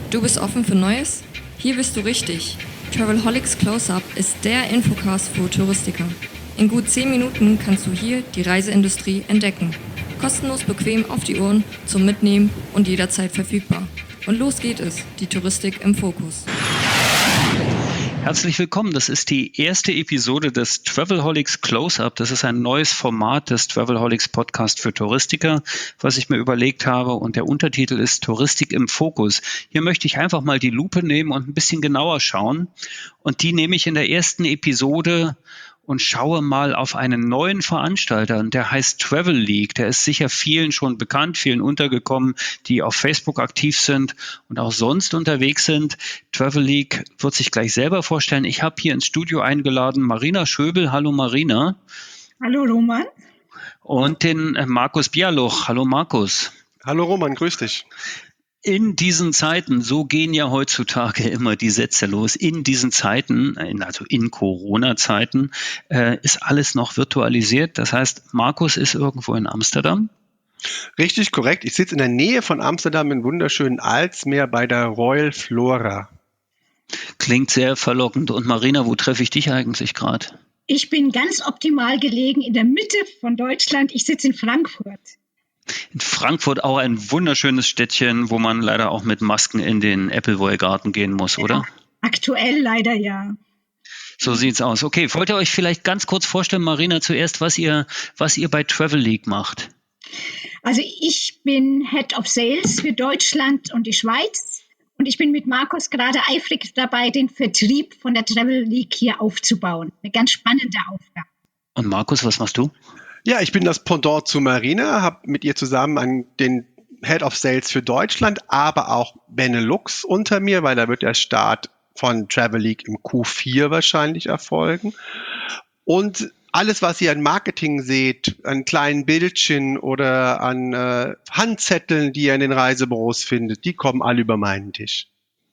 Du bist offen für Neues? Hier bist du richtig. Travelholics Close-Up ist der Infocast für Touristiker. In gut 10 Minuten kannst du hier die Reiseindustrie entdecken. Kostenlos bequem auf die Ohren, zum Mitnehmen und jederzeit verfügbar. Und los geht es, die Touristik im Fokus. Herzlich willkommen, das ist die erste Episode des Travelholics Close-Up. Das ist ein neues Format des Travelholics Podcast für Touristiker, was ich mir überlegt habe, und der Untertitel ist Touristik im Fokus. Hier möchte ich einfach mal die Lupe nehmen und ein bisschen genauer schauen, und die nehme ich in der ersten Episode und schaue mal auf einen neuen Veranstalter, der heißt Travel League. Der ist sicher vielen schon bekannt, vielen untergekommen, die auf Facebook aktiv sind und auch sonst unterwegs sind. Travel League wird sich gleich selber vorstellen. Ich habe hier ins Studio eingeladen Marina Schöbel. Hallo Marina. Hallo Roman. Und den Markus Bialuch. Hallo Markus. Hallo Roman, grüß dich. In diesen Zeiten, so gehen ja heutzutage immer die Sätze los, in diesen Zeiten, also in Corona-Zeiten, ist alles noch virtualisiert. Das heißt, Markus ist irgendwo in Amsterdam. Richtig, korrekt. Ich sitze in der Nähe von Amsterdam im wunderschönen Aalsmeer bei der Royal Flora. Klingt sehr verlockend. Und Marina, wo treffe ich dich eigentlich gerade? Ich bin ganz optimal gelegen in der Mitte von Deutschland. Ich sitze in Frankfurt. In Frankfurt auch ein wunderschönes Städtchen, wo man leider auch mit Masken in den Appleboy-Garten gehen muss, oder? Ja, aktuell leider ja. So sieht's aus. Okay, wollt ihr euch vielleicht ganz kurz vorstellen, Marina, zuerst, was ihr bei Travel League macht? Also ich bin Head of Sales für Deutschland und die Schweiz. Und ich bin mit Markus gerade eifrig dabei, den Vertrieb von der Travel League hier aufzubauen. Eine ganz spannende Aufgabe. Und Markus, was machst du? Ja, ich bin das Pendant zu Marina, habe mit ihr zusammen den Head of Sales für Deutschland, aber auch Benelux unter mir, weil da wird der Start von Travel League im Q4 wahrscheinlich erfolgen. Und alles, was ihr an Marketing seht, an kleinen Bildchen oder an Handzetteln, die ihr in den Reisebüros findet, die kommen alle über meinen Tisch.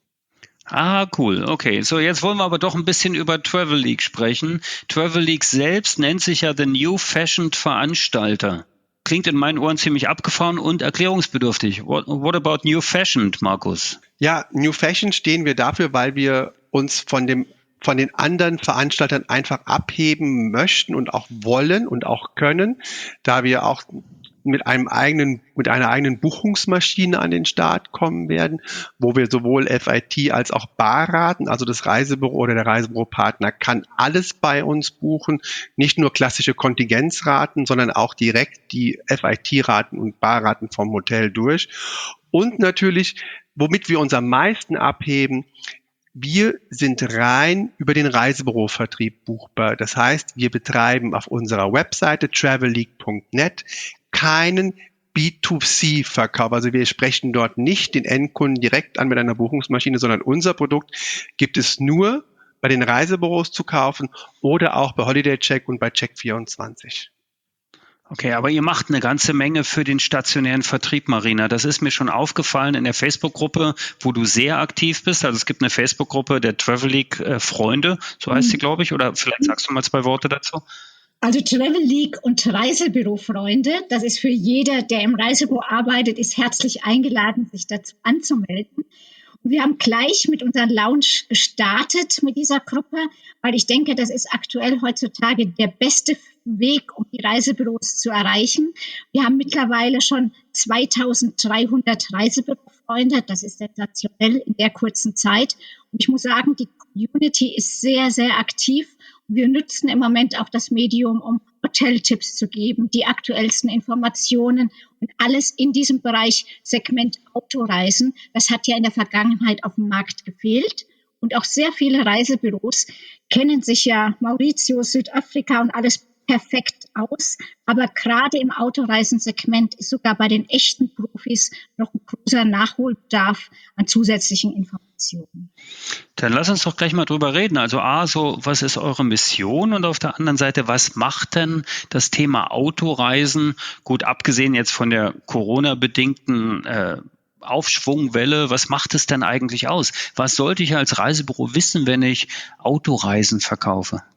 Ah, cool. Okay, so jetzt wollen wir aber doch ein bisschen über Travel League sprechen. Travel League selbst nennt sich ja The New Fashioned Veranstalter. Klingt in meinen Ohren ziemlich abgefahren und erklärungsbedürftig. What about New Fashioned, Markus? Ja, New Fashion stehen wir dafür, weil wir uns von den anderen Veranstaltern einfach abheben möchten und auch wollen und auch können, da wir auch mit einer eigenen Buchungsmaschine an den Start kommen werden, wo wir sowohl FIT als auch Barraten, also das Reisebüro oder der Reisebüropartner kann alles bei uns buchen, nicht nur klassische Kontingenzraten, sondern auch direkt die FIT-Raten und Barraten vom Hotel durch. Und natürlich, womit wir uns am meisten abheben, wir sind rein über den Reisebürovertrieb buchbar. Das heißt, wir betreiben auf unserer Webseite travelleague.net keinen B2C-Verkauf. Also wir sprechen dort nicht den Endkunden direkt an mit einer Buchungsmaschine, sondern unser Produkt gibt es nur bei den Reisebüros zu kaufen oder auch bei HolidayCheck und bei Check24. Okay, aber ihr macht eine ganze Menge für den stationären Vertrieb, Marina. Das ist mir schon aufgefallen in der Facebook-Gruppe, wo du sehr aktiv bist. Also es gibt eine Facebook-Gruppe der Travel League Freunde, so heißt sie, glaube ich. Oder vielleicht sagst du mal 2 Worte dazu. Also Travel League und Reisebürofreunde, das ist für jeder, der im Reisebüro arbeitet, ist herzlich eingeladen, sich dazu anzumelden. Und wir haben gleich mit unserem Lounge gestartet mit dieser Gruppe, weil ich denke, das ist aktuell heutzutage der beste Weg, um die Reisebüros zu erreichen. Wir haben mittlerweile schon 2300 Reisebürofreunde. Das ist sensationell in der kurzen Zeit. Und ich muss sagen, die Community ist sehr, sehr aktiv. Wir nutzen im Moment auch das Medium, um Hoteltipps zu geben, die aktuellsten Informationen und alles in diesem Bereich Segment Autoreisen. Das hat ja in der Vergangenheit auf dem Markt gefehlt. Und auch sehr viele Reisebüros kennen sich ja Mauritius, Südafrika und alles perfekt aus. Aber gerade im Autoreisensegment ist sogar bei den echten Profis noch ein großer Nachholbedarf an zusätzlichen Informationen. Dann lass uns doch gleich mal drüber reden. Also was ist eure Mission? Und auf der anderen Seite, was macht denn das Thema Autoreisen, gut abgesehen jetzt von der Corona-bedingten Aufschwungwelle, was macht es denn eigentlich aus? Was sollte ich als Reisebüro wissen, wenn ich Autoreisen verkaufe?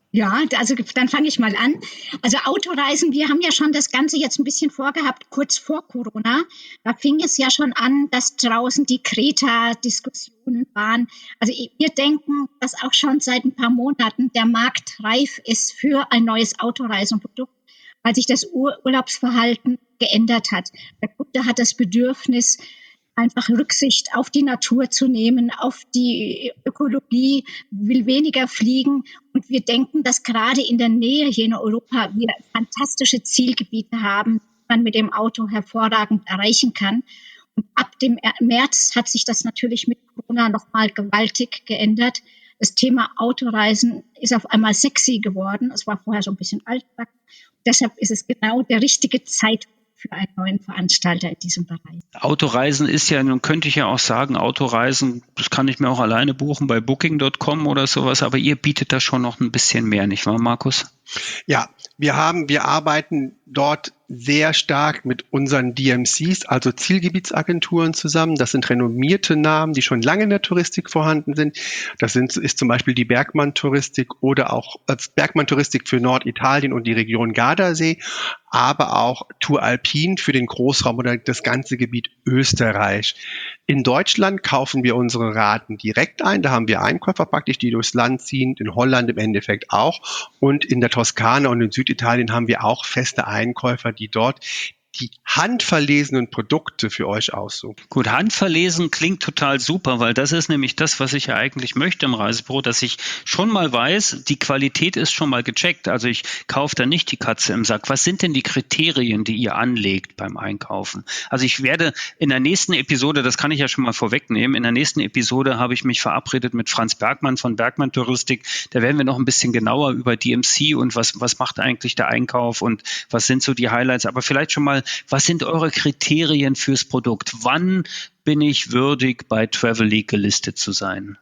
Ja, also dann fange ich mal an. Also Autoreisen, wir haben ja schon das Ganze jetzt ein bisschen vorgehabt, kurz vor Corona. Da fing es ja schon an, dass draußen die Kreta-Diskussionen waren. Also wir denken, dass auch schon seit ein paar Monaten der Markt reif ist für ein neues Autoreisenprodukt, weil sich das Urlaubsverhalten geändert hat. Der Kunde hat das Bedürfnis, einfach Rücksicht auf die Natur zu nehmen, auf die Ökologie, will weniger fliegen. Und wir denken, dass gerade in der Nähe hier in Europa wir fantastische Zielgebiete haben, die man mit dem Auto hervorragend erreichen kann. Und ab dem März hat sich das natürlich mit Corona nochmal gewaltig geändert. Das Thema Autoreisen ist auf einmal sexy geworden. Es war vorher so ein bisschen altbacken. Deshalb ist es genau der richtige Zeitpunkt für einen neuen Veranstalter in diesem Bereich. Autoreisen ist ja, nun könnte ich ja auch sagen, Autoreisen, das kann ich mir auch alleine buchen bei Booking.com oder sowas, aber ihr bietet da schon noch ein bisschen mehr, nicht wahr, Markus? Ja, wir arbeiten dort sehr stark mit unseren DMCs, also Zielgebietsagenturen zusammen. Das sind renommierte Namen, die schon lange in der Touristik vorhanden sind. Ist zum Beispiel die Bergmann Touristik oder auch Bergmann Touristik für Norditalien und die Region Gardasee, aber auch Tour Alpin für den Großraum oder das ganze Gebiet Österreich. In Deutschland kaufen wir unsere Raten direkt ein. Da haben wir Einkäufer praktisch, die durchs Land ziehen, in Holland im Endeffekt auch. Und in der Toskana und in Süditalien haben wir auch feste Einkäufer, die dort die handverlesenen Produkte für euch aussuchen. Gut, handverlesen klingt total super, weil das ist nämlich das, was ich ja eigentlich möchte im Reisebüro, dass ich schon mal weiß, die Qualität ist schon mal gecheckt. Also ich kaufe da nicht die Katze im Sack. Was sind denn die Kriterien, die ihr anlegt beim Einkaufen? Also ich werde in der nächsten Episode, das kann ich ja schon mal vorwegnehmen, in der nächsten Episode habe ich mich verabredet mit Franz Bergmann von Bergmann Touristik. Da werden wir noch ein bisschen genauer über DMC und was macht eigentlich der Einkauf und was sind so die Highlights. Aber vielleicht schon mal, was sind eure Kriterien fürs Produkt? Wann bin ich würdig, bei Travel gelistet zu sein?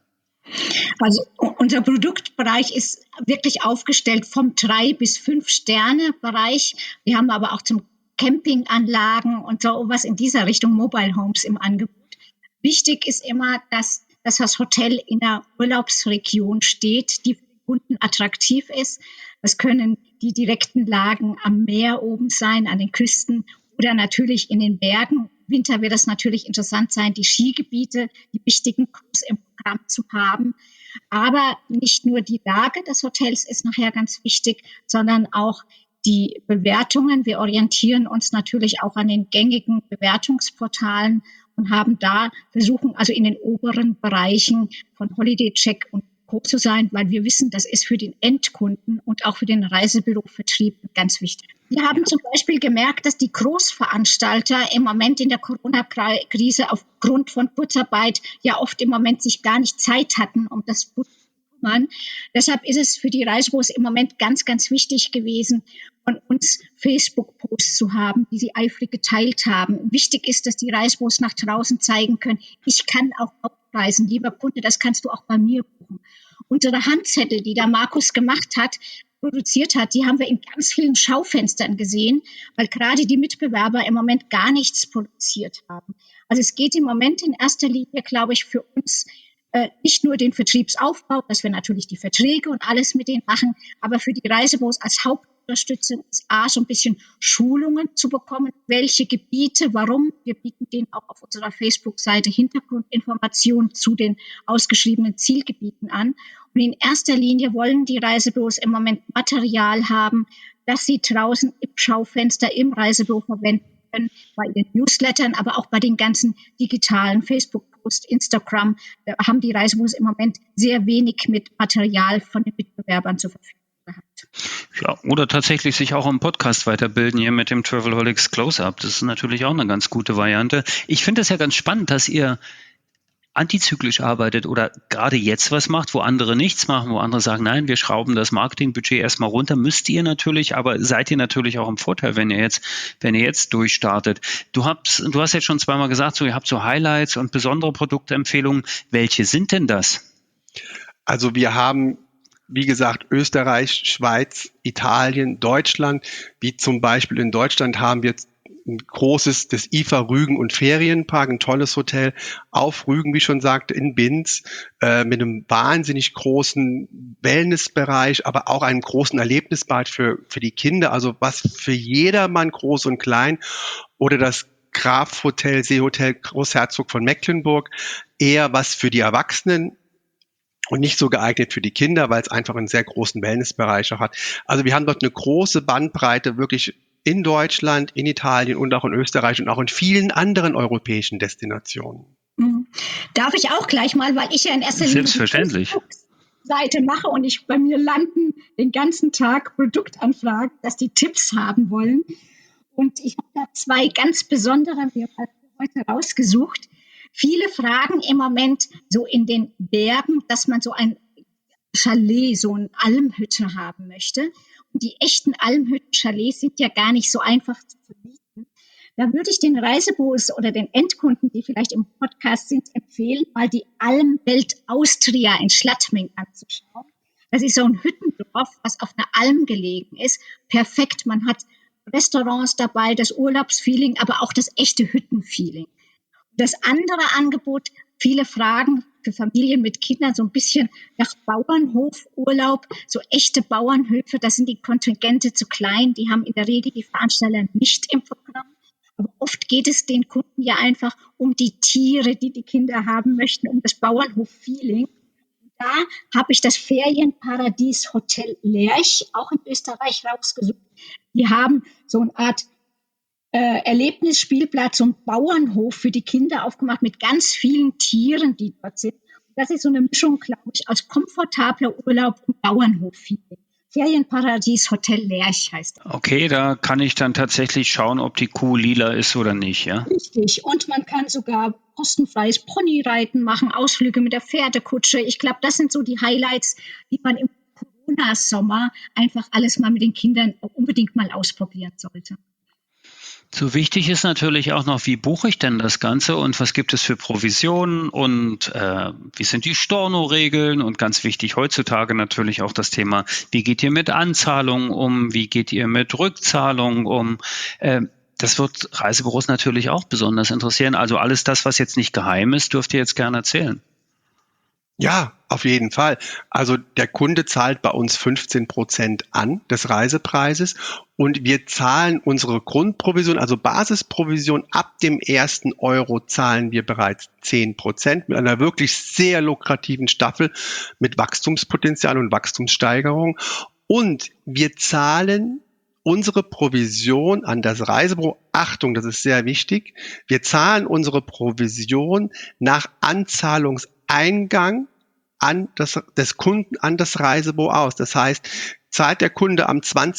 Also unser Produktbereich ist wirklich aufgestellt vom 3 bis 5 Sterne Bereich. Wir haben aber auch zum Campinganlagen und so was in dieser Richtung Mobile Homes im Angebot. Wichtig ist immer, dass das Hotel in einer Urlaubsregion steht, die für den Kunden attraktiv ist. Das können die direkten Lagen am Meer oben sein, an den Küsten oder natürlich in den Bergen. Im Winter wird es natürlich interessant sein, die Skigebiete, die wichtigen Crews im Programm zu haben. Aber nicht nur die Lage des Hotels ist nachher ganz wichtig, sondern auch die Bewertungen. Wir orientieren uns natürlich auch an den gängigen Bewertungsportalen und versuchen also in den oberen Bereichen von Holiday Check und Co. zu sein, weil wir wissen, das ist für den Endkunden und auch für den Reisebürovertrieb ganz wichtig. Wir haben zum Beispiel gemerkt, dass die Großveranstalter im Moment in der Corona-Krise aufgrund von Kurzarbeit ja oft im Moment sich gar nicht Zeit hatten, um das zu kümmern. Deshalb ist es für die Reisebüros im Moment ganz, ganz wichtig gewesen, von uns Facebook-Posts zu haben, die sie eifrig geteilt haben. Wichtig ist, dass die Reisebüros nach draußen zeigen können, ich kann auch reisen, lieber Kunde, das kannst du auch bei mir buchen. Unsere Handzettel, die der Markus produziert hat, die haben wir in ganz vielen Schaufenstern gesehen, weil gerade die Mitbewerber im Moment gar nichts produziert haben. Also es geht im Moment in erster Linie, glaube ich, für uns nicht nur den Vertriebsaufbau, dass wir natürlich die Verträge und alles mit denen machen, aber für die Reisebüros als Hauptunterstützung ist so ein bisschen Schulungen zu bekommen, welche Gebiete, warum. Wir bieten denen auch auf unserer Facebook-Seite Hintergrundinformationen zu den ausgeschriebenen Zielgebieten an. Und in erster Linie wollen die Reisebüros im Moment Material haben, das sie draußen im Schaufenster im Reisebüro verwenden können, bei ihren Newslettern, aber auch bei den ganzen digitalen Facebook-Posts, Instagram. Da haben die Reisebüros im Moment sehr wenig mit Material von den Mitbewerbern zur Verfügung gehabt. Ja, oder tatsächlich sich auch im Podcast weiterbilden hier mit dem Travelholics Close-Up. Das ist natürlich auch eine ganz gute Variante. Ich finde es ja ganz spannend, dass ihr antizyklisch arbeitet oder gerade jetzt was macht, wo andere nichts machen, wo andere sagen, nein, wir schrauben das Marketingbudget erstmal runter, müsst ihr natürlich, aber seid ihr natürlich auch im Vorteil, wenn ihr jetzt durchstartet. Du hast jetzt schon zweimal gesagt, ihr habt so Highlights und besondere Produktempfehlungen. Welche sind denn das? Also wir haben, wie gesagt, Österreich, Schweiz, Italien, Deutschland. Wie zum Beispiel in Deutschland haben wir ein großes, das IFA Rügen und Ferienpark, ein tolles Hotel auf Rügen, wie schon sagte, in Binz, mit einem wahnsinnig großen Wellnessbereich, aber auch einem großen Erlebnisbad für die Kinder, also was für jedermann, groß und klein. Oder das Graf Hotel, Seehotel Großherzog von Mecklenburg, eher was für die Erwachsenen und nicht so geeignet für die Kinder, weil es einfach einen sehr großen Wellnessbereich auch hat. Also wir haben dort eine große Bandbreite wirklich in Deutschland, in Italien und auch in Österreich und auch in vielen anderen europäischen Destinationen. Darf ich auch gleich mal, weil ich ja in erster Linie Selbstverständlich. die Seite mache und bei mir landen den ganzen Tag Produktanfragen, dass die Tipps haben wollen. Und ich habe da 2 ganz besondere mir heute rausgesucht. Viele fragen im Moment so in den Bergen, dass man so ein Chalet, so eine Almhütte haben möchte. Und die echten Almhütten-Chalets sind ja gar nicht so einfach zu vermieten. Da würde ich den Reisebüros oder den Endkunden, die vielleicht im Podcast sind, empfehlen, mal die Almwelt Austria in Schladming anzuschauen. Das ist so ein Hüttendorf, was auf einer Alm gelegen ist. Perfekt, man hat Restaurants dabei, das Urlaubsfeeling, aber auch das echte Hüttenfeeling. Das andere Angebot, viele fragen für Familien mit Kindern so ein bisschen nach Bauernhofurlaub, so echte Bauernhöfe, da sind die Kontingente zu klein, die haben in der Regel die Veranstalter nicht im Programm. Aber oft geht es den Kunden ja einfach um die Tiere, die die Kinder haben möchten, um das Bauernhof-Feeling. Da habe ich das Ferienparadies Hotel Lerch, auch in Österreich, rausgesucht. Die haben so eine Art Erlebnisspielplatz, so einen Bauernhof für die Kinder aufgemacht mit ganz vielen Tieren, die dort sind. Das ist so eine Mischung, glaube ich, aus komfortabler Urlaub und Bauernhof-Feeling. Ferienparadies Hotel Lerch heißt das. Okay, da kann ich dann tatsächlich schauen, ob die Kuh lila ist oder nicht, ja? Richtig. Und man kann sogar kostenfreies Ponyreiten machen, Ausflüge mit der Pferdekutsche. Ich glaube, das sind so die Highlights, die man im Corona-Sommer einfach alles mal mit den Kindern unbedingt mal ausprobieren sollte. So wichtig ist natürlich auch noch, wie buche ich denn das Ganze und was gibt es für Provisionen und wie sind die Storno-Regeln und ganz wichtig heutzutage natürlich auch das Thema, wie geht ihr mit Anzahlungen um, wie geht ihr mit Rückzahlungen um. Das wird Reisebüros natürlich auch besonders interessieren. Also alles das, was jetzt nicht geheim ist, dürft ihr jetzt gerne erzählen. Ja, auf jeden Fall. Also der Kunde zahlt bei uns 15% an des Reisepreises und wir zahlen unsere Grundprovision, also Basisprovision, ab dem 1. Euro zahlen wir bereits 10% mit einer wirklich sehr lukrativen Staffel mit Wachstumspotenzial und Wachstumssteigerung. Und wir zahlen unsere Provision an das Reisebüro, Achtung, das ist sehr wichtig, wir zahlen unsere Provision nach Anzahlungseingang des Kunden an das Reisebüro aus. Das heißt, zahlt der Kunde am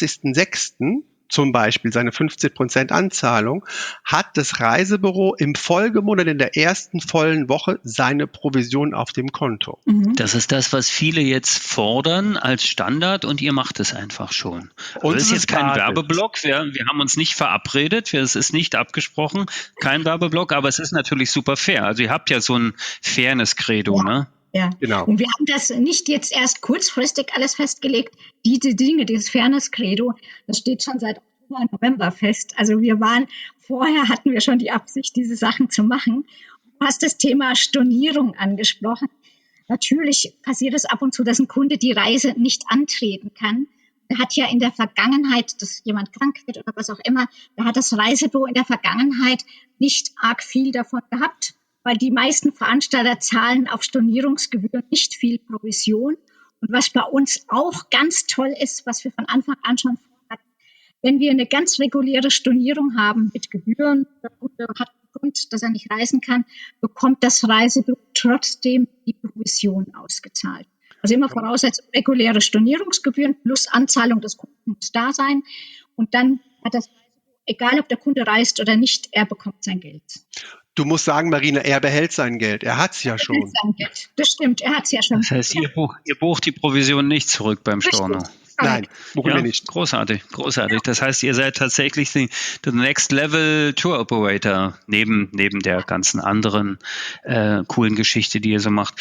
20.06. zum Beispiel seine 15% Anzahlung, hat das Reisebüro im Folgemonat in der ersten vollen Woche seine Provision auf dem Konto. Das ist das, was viele jetzt fordern als Standard und ihr macht es einfach schon. Also das ist jetzt kein Werbeblock, wir haben uns nicht verabredet, es ist nicht abgesprochen, kein Werbeblock, aber es ist natürlich super fair. Also ihr habt ja so ein Fairness-Credo, ja. Ne? Ja, genau. Und wir haben das nicht jetzt erst kurzfristig alles festgelegt. Diese Dinge, dieses Fairness-Credo, das steht schon seit Oktober, November fest. Also vorher hatten wir schon die Absicht, diese Sachen zu machen. Du hast das Thema Stornierung angesprochen. Natürlich passiert es ab und zu, dass ein Kunde die Reise nicht antreten kann. Er hat ja in der Vergangenheit, dass jemand krank wird oder was auch immer, da hat das Reisebüro in der Vergangenheit nicht arg viel davon gehabt, weil die meisten Veranstalter zahlen auf Stornierungsgebühren nicht viel Provision. Und was bei uns auch ganz toll ist, was wir von Anfang an schon vorhatten, wenn wir eine ganz reguläre Stornierung haben mit Gebühren, der Kunde hat einen Grund, dass er nicht reisen kann, bekommt das Reisebüro trotzdem die Provision ausgezahlt. Also immer Voraussetzung, reguläre Stornierungsgebühren plus Anzahlung des Kunden muss da sein. Und dann hat das Reisebüro, egal ob der Kunde reist oder nicht, er bekommt sein Geld. Du musst sagen, Marina, er behält sein Geld. Er hat es ja schon. Das stimmt, er hat es ja schon. Das heißt, ihr bucht die Provision nicht zurück beim Storno. Nein, buchen wir nicht. Großartig. Das heißt, ihr seid tatsächlich the Next Level Tour Operator neben der ganzen anderen coolen Geschichte, die ihr so macht.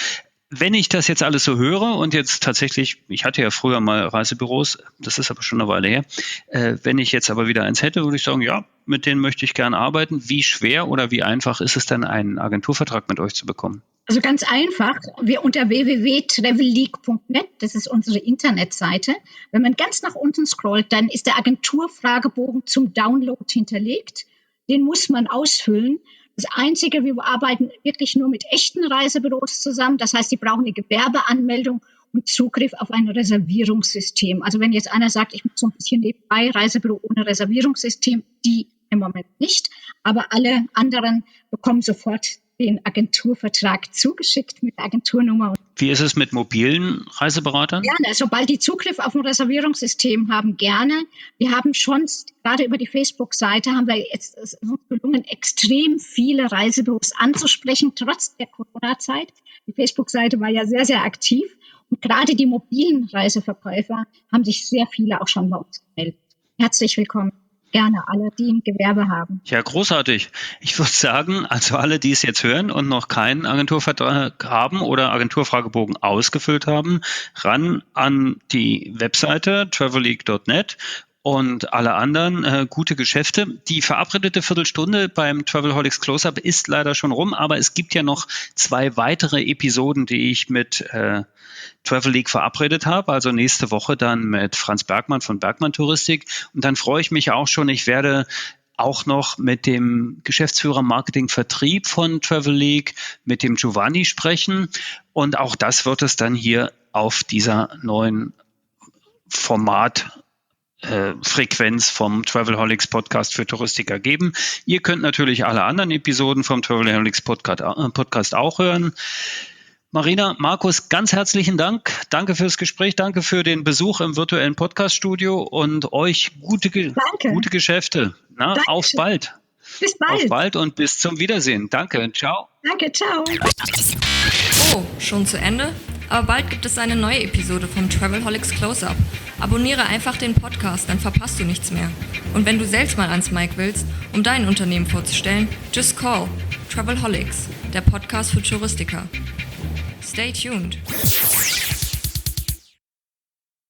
Wenn ich das jetzt alles so höre und jetzt tatsächlich, ich hatte ja früher mal Reisebüros, das ist aber schon eine Weile her, wenn ich jetzt aber wieder eins hätte, würde ich sagen, ja, mit denen möchte ich gerne arbeiten. Wie schwer oder wie einfach ist es denn, einen Agenturvertrag mit euch zu bekommen? Also ganz einfach, wir unter www.travelleague.net, das ist unsere Internetseite. Wenn man ganz nach unten scrollt, dann ist der Agenturfragebogen zum Download hinterlegt. Den muss man ausfüllen. Das Einzige, wir arbeiten wirklich nur mit echten Reisebüros zusammen. Das heißt, die brauchen eine Gewerbeanmeldung und Zugriff auf ein Reservierungssystem. Also wenn jetzt einer sagt, ich mache so ein bisschen nebenbei Reisebüro ohne Reservierungssystem, die im Moment nicht. Aber alle anderen bekommen sofort den Agenturvertrag zugeschickt mit der Agenturnummer. Wie ist es mit mobilen Reiseberatern? Gerne, sobald die Zugriff auf ein Reservierungssystem haben, gerne. Wir haben schon, gerade über die Facebook-Seite, haben wir jetzt es ist uns gelungen, extrem viele Reisebüros anzusprechen, trotz der Corona-Zeit. Die Facebook-Seite war ja sehr, sehr aktiv. Und gerade die mobilen Reiseverkäufer haben sich sehr viele auch schon bei uns gemeldet. Herzlich willkommen. Gerne alle, die ein Gewerbe haben. Ja, großartig. Ich würde sagen, also alle, die es jetzt hören und noch keinen Agenturvertrag haben oder Agenturfragebogen ausgefüllt haben, ran an die Webseite travelleague.net und alle anderen gute Geschäfte. Die verabredete Viertelstunde beim Travelholics Close-Up ist leider schon rum, aber es gibt ja noch 2 weitere Episoden, die ich mit Travel League verabredet habe, also nächste Woche dann mit Franz Bergmann von Bergmann Touristik. Und dann freue ich mich auch schon, ich werde auch noch mit dem Geschäftsführer Marketing Vertrieb von Travel League, mit dem Giovanni sprechen. Und auch das wird es dann hier auf dieser neuen Frequenz vom Travelholics Podcast für Touristiker geben. Ihr könnt natürlich alle anderen Episoden vom Travelholics Podcast auch hören. Marina, Markus, ganz herzlichen Dank. Danke fürs Gespräch, danke für den Besuch im virtuellen Podcast-Studio und euch gute Geschäfte. Auf bald. Bis bald. Auf bald und bis zum Wiedersehen. Danke, ciao. Danke, ciao. Oh, schon zu Ende? Aber bald gibt es eine neue Episode vom Travelholics Close-Up. Abonniere einfach den Podcast, dann verpasst du nichts mehr. Und wenn du selbst mal ans Mic willst, um dein Unternehmen vorzustellen, just call Travelholics, der Podcast für Touristiker. Stay tuned.